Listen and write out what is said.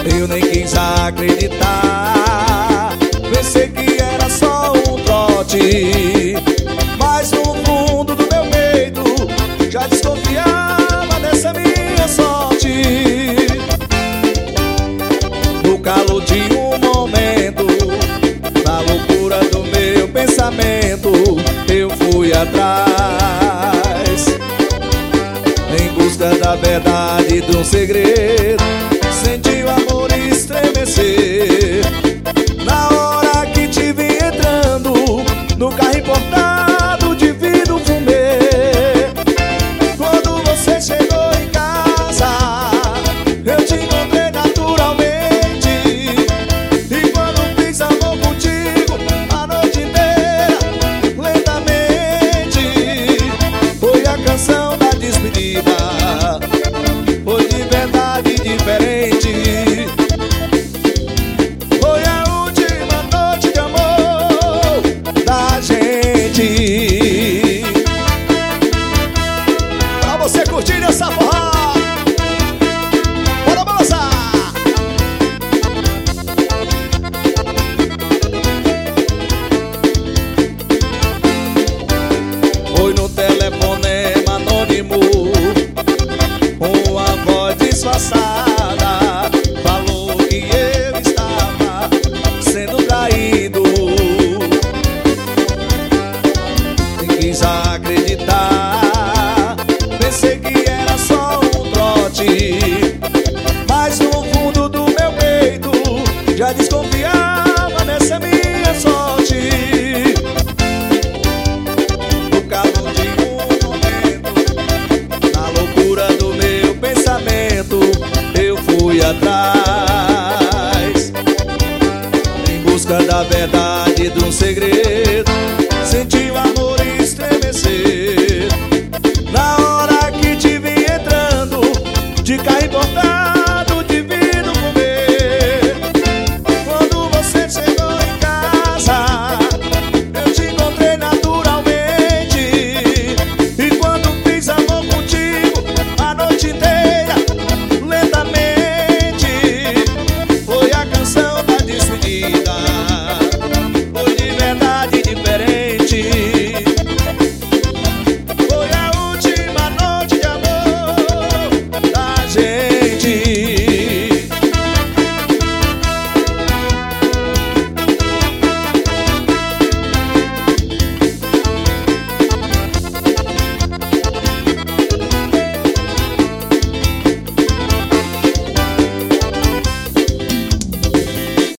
Eu nem quis acreditar, pensei que era só um trote, mas no fundo do meu peito já desconfiava dessa minha sorte. No calor de um momento, na loucura do meu pensamento, eu fui atrás, em busca da verdade de um segredo. Senti o amor estremecer na hora que te vi entrando no carro importado de vidro fumê. Quando você chegou em casa, eu te encontrei naturalmente, e quando fiz amor contigo a noite inteira, lentamente, foi a canção da despedida, foi de verdade diferente. Foi a última noite de amor da gente. Pra você curtir essa forró, bora balançar. Foi no telefonema anônimo, uma voz disfarçada falou que eu estava sendo traído. Nem quis acreditar, pensei que era só um trote, mas no fundo do meu peito já desconfiava dessa minha sorte. No calor de um momento, na loucura do meu pensamento, eu fui atrás, em busca da verdade de um segredo.